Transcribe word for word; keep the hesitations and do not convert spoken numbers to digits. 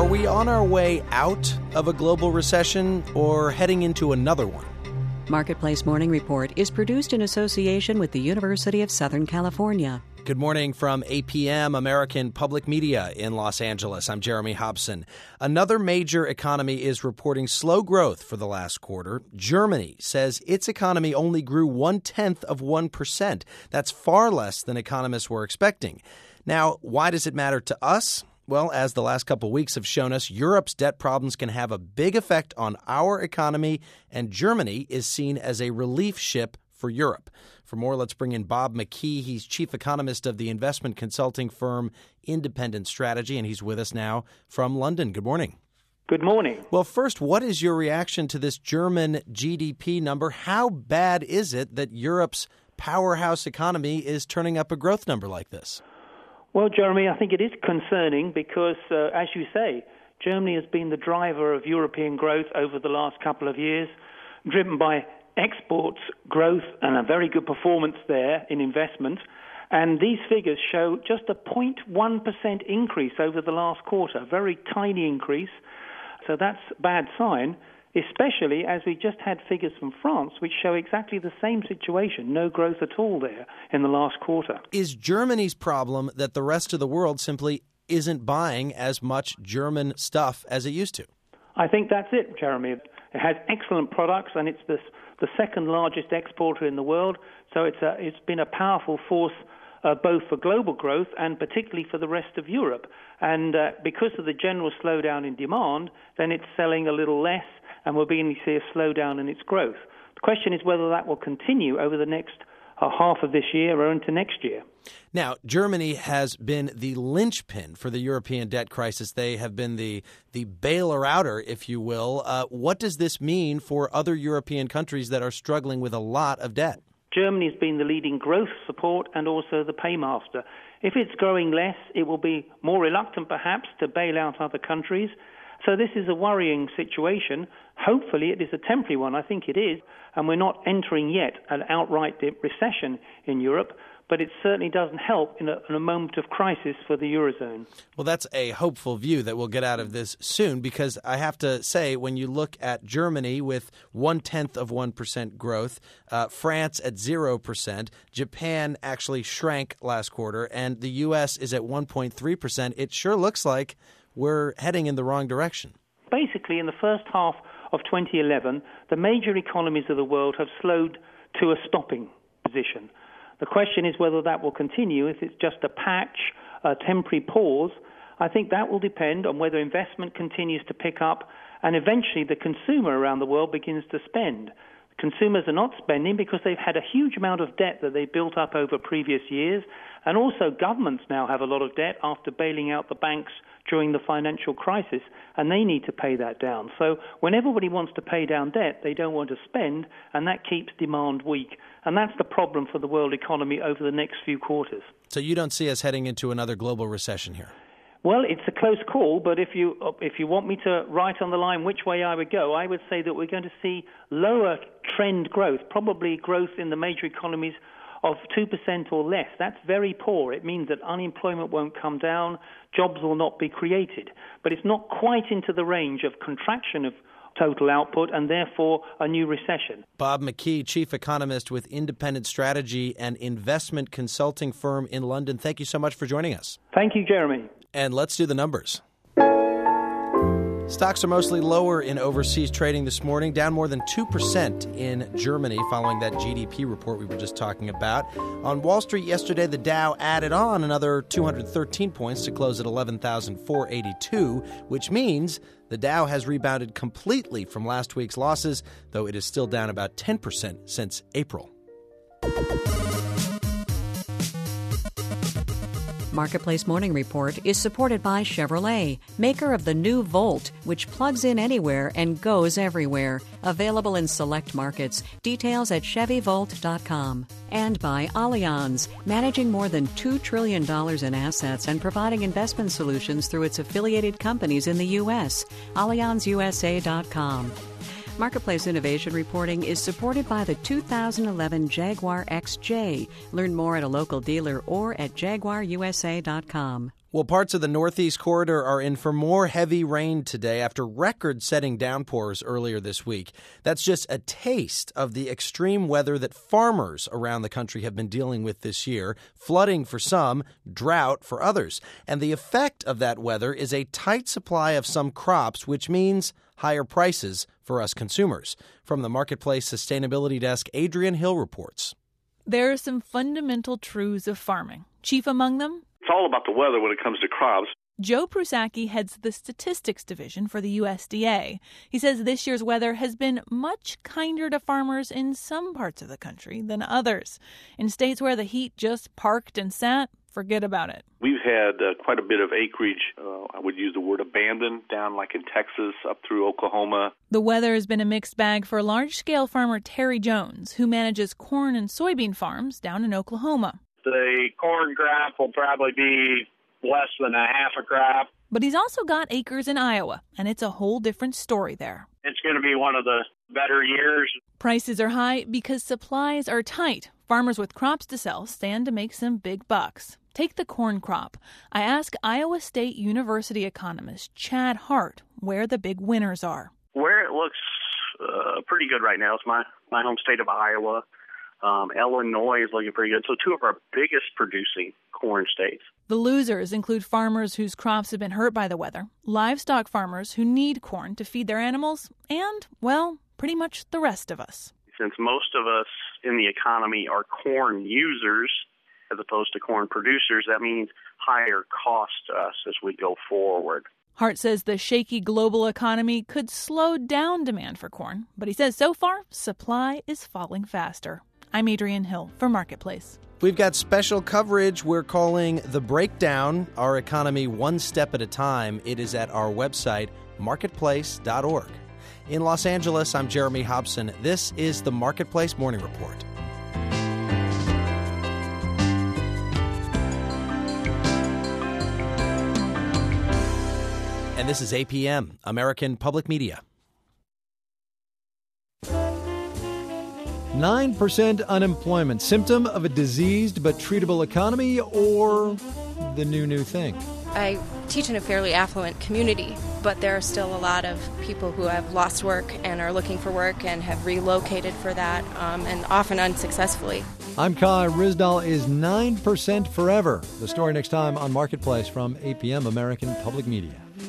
we on our way out of a global recession or heading into another one? Marketplace Morning Report is produced in association with the University of Southern California. Good morning from A P M, American Public Media in Los Angeles. I'm Jeremy Hobson. Another major economy is reporting slow growth for the last quarter. Germany says its economy only grew one-tenth of one percent. That's far less than economists were expecting. Now, why does it matter to us? Well, as the last couple of weeks have shown us, Europe's debt problems can have a big effect on our economy, and Germany is seen as a relief ship for Europe. For more, let's bring in Bob McKee. He's chief economist of the investment consulting firm Independent Strategy, and he's with us now from London. Good morning. Good morning. Well, first, what is your reaction to this German G D P number? How bad is it that Europe's powerhouse economy is turning up a growth number like this? Well, Jeremy, I think it is concerning because, uh, as you say, Germany has been the driver of European growth over the last couple of years, driven by exports growth and a very good performance there in investment. And these figures show just a zero point one percent increase over the last quarter, a very tiny increase. So that's a bad sign, especially as we just had figures from France which show exactly the same situation, no growth at all there in the last quarter. Is Germany's problem that the rest of the world simply isn't buying as much German stuff as it used to? I think that's it, Jeremy. It has excellent products and it's the, the second largest exporter in the world, so it's, a, it's been a powerful force Uh, both for global growth and particularly for the rest of Europe. And uh, because of the general slowdown in demand, then it's selling a little less and we're beginning to see a slowdown in its growth. The question is whether that will continue over the next uh, half of this year or into next year. Now, Germany has been the linchpin for the European debt crisis. They have been the, the bailer-outer, if you will. Uh, what does this mean for other European countries that are struggling with a lot of debt? Germany has been the leading growth support and also the paymaster. If it's growing less, it will be more reluctant perhaps to bail out other countries. So this is a worrying situation. Hopefully it is a temporary one. I think it is. And we're not entering yet an outright recession in Europe. But it certainly doesn't help in a, in a moment of crisis for the Eurozone. Well, that's a hopeful view that we'll get out of this soon, because I have to say, when you look at Germany with one-tenth of one percent growth, uh, France at zero percent, Japan actually shrank last quarter, and the U S is at one point three percent, it sure looks like we're heading in the wrong direction. Basically, in the first half of twenty eleven, the major economies of the world have slowed to a stopping position. The question is whether that will continue. If it's just a patch, a temporary pause, I think that will depend on whether investment continues to pick up and eventually the consumer around the world begins to spend. Consumers are not spending because they've had a huge amount of debt that they built up over previous years, and also governments now have a lot of debt after bailing out the banks during the financial crisis, and they need to pay that down. So when everybody wants to pay down debt, they don't want to spend, and that keeps demand weak. And that's the problem for the world economy over the next few quarters. So you don't see us heading into another global recession here? Well, it's a close call, but if you if you want me to write on the line which way I would go, I would say that we're going to see lower trend growth, probably growth in the major economies of two percent or less. That's very poor. It means that unemployment won't come down, jobs will not be created. But it's not quite into the range of contraction of total output and therefore a new recession. Bob McKee, chief economist with Independent Strategy, an investment consulting firm in London. Thank you so much for joining us. Thank you, Jeremy. And let's do the numbers. Stocks are mostly lower in overseas trading this morning, down more than two percent in Germany following that G D P report we were just talking about. On Wall Street yesterday, the Dow added on another two hundred thirteen points to close at eleven thousand four hundred eighty-two, which means the Dow has rebounded completely from last week's losses, though it is still down about ten percent since April. Marketplace Morning Report is supported by Chevrolet, maker of the new Volt, which plugs in anywhere and goes everywhere. Available in select markets. Details at Chevy Volt dot com. And by Allianz, managing more than two trillion dollars in assets and providing investment solutions through its affiliated companies in the U S. Allianz U S A dot com. Marketplace Innovation Reporting is supported by the two thousand eleven Jaguar X J. Learn more at a local dealer or at Jaguar U S A dot com. Well, parts of the Northeast Corridor are in for more heavy rain today after record-setting downpours earlier this week. That's just a taste of the extreme weather that farmers around the country have been dealing with this year. Flooding for some, drought for others. And the effect of that weather is a tight supply of some crops, which means higher prices for us consumers. From the Marketplace Sustainability Desk, Adrian Hill reports. There are some fundamental truths of farming. Chief among them? It's all about the weather when it comes to crops. Joe Prusacki heads the statistics division for the U S D A. He says this year's weather has been much kinder to farmers in some parts of the country than others. In states where the heat just parked and sat, forget about it. We've had uh, quite a bit of acreage, uh, I would use the word abandoned, down like in Texas, up through Oklahoma. The weather has been a mixed bag for large-scale farmer Terry Jones, who manages corn and soybean farms down in Oklahoma. The corn crop will probably be less than a half a crop. But he's also got acres in Iowa, and it's a whole different story there. It's going to be one of the better years. Prices are high because supplies are tight. Farmers with crops to sell stand to make some big bucks. Take the corn crop. I ask Iowa State University economist Chad Hart where the big winners are. Where it looks uh, pretty good right now is my, my home state of Iowa. Um, Illinois is looking pretty good. So two of our biggest producing corn states. The losers include farmers whose crops have been hurt by the weather, livestock farmers who need corn to feed their animals, and, well, pretty much the rest of us. Since most of us in the economy are corn users as opposed to corn producers, that means higher cost to us as we go forward. Hart says the shaky global economy could slow down demand for corn, but he says so far, supply is falling faster. I'm Adrian Hill for Marketplace. We've got special coverage we're calling The Breakdown, our economy one step at a time. It is at our website, marketplace dot org. In Los Angeles, I'm Jeremy Hobson. This is the Marketplace Morning Report. And this is A P M, American Public Media. nine percent unemployment, symptom of a diseased but treatable economy, or the new, new thing? I teach in a fairly affluent community, but there are still a lot of people who have lost work and are looking for work and have relocated for that, um, and often unsuccessfully. I'm Kai Rizdal. Is nine percent forever? The story next time on Marketplace from A P M, American Public Media.